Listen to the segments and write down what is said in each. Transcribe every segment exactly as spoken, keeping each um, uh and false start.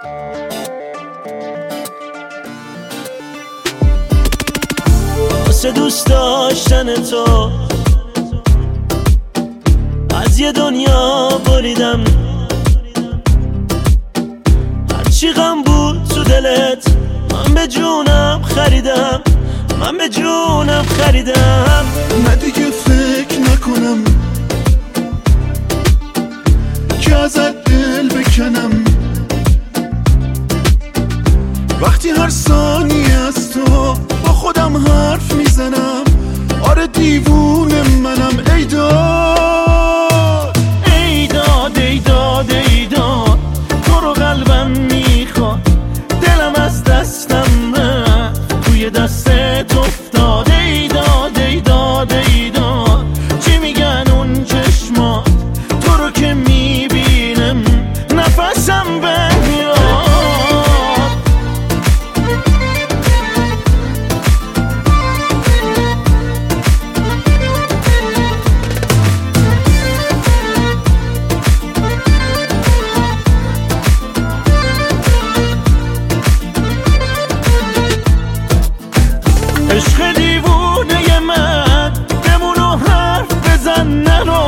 واسه دوست داشتن تو از یه دنیا بریدم، هرچی غم بود تو دلت من به جونم خریدم، من به جونم خریدم. نه دیگه فکر نکنم که ازت دل بکنم، وقتی هر ثانیه از تو با خودم حرف میزنم. آره دیوونه منم. ای داد ای داد ای داد ای داد تو رو قلبم میخواد، دلم از دستم رفت توی دستت افتاد. ای داد ای داد ای داد چی میگن اون چشمات، تو رو که میبینم نفسم بمیاد. عشق دیوونه من بمون و حرف بزن نرو،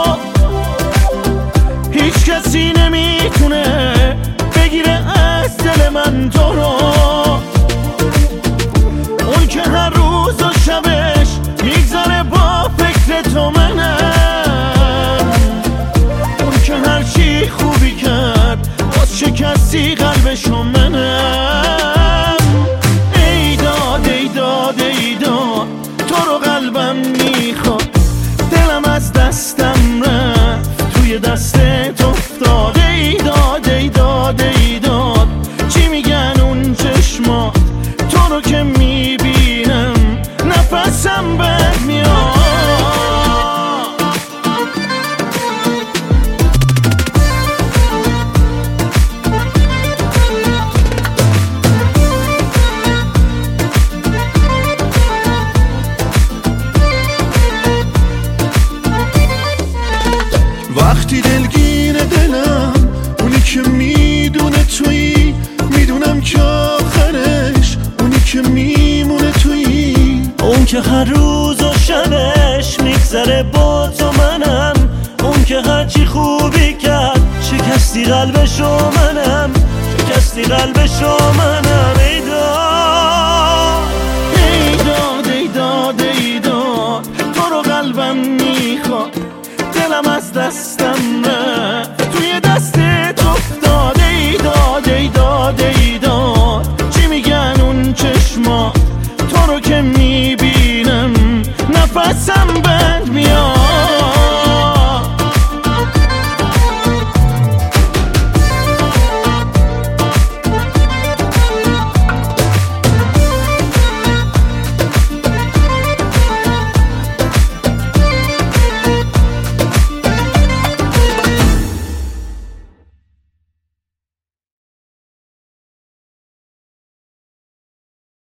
هیچ کسی نمیتونه بگیره از دل من تو رو. اون که هر روز و شبش میگذره با فکر تو منم، اون که هر چی خوبی کرد باز شکستی قلبشو منم. ای داد ای داد ای داد تو رو قلبم میخواد، دلم از دستم رفت توی دستت افتاد. ای داد ای داد ای داد چی میگن اون چشمات، تو رو که میبینم نفسم بمیاد. وقتی دلگیر دلم اونی که میدونه تویی، میدونم که آخرش اونی که میمونه تویی. اون که هر روز و شبش میگذره با تو منم، اون که هرچی خوبی کرد شکستی قلبشو منم، شکستی قلبشو منم. ای داد ای داد ای داد ای داد تو رو قلبم میخواد، دلم از دستم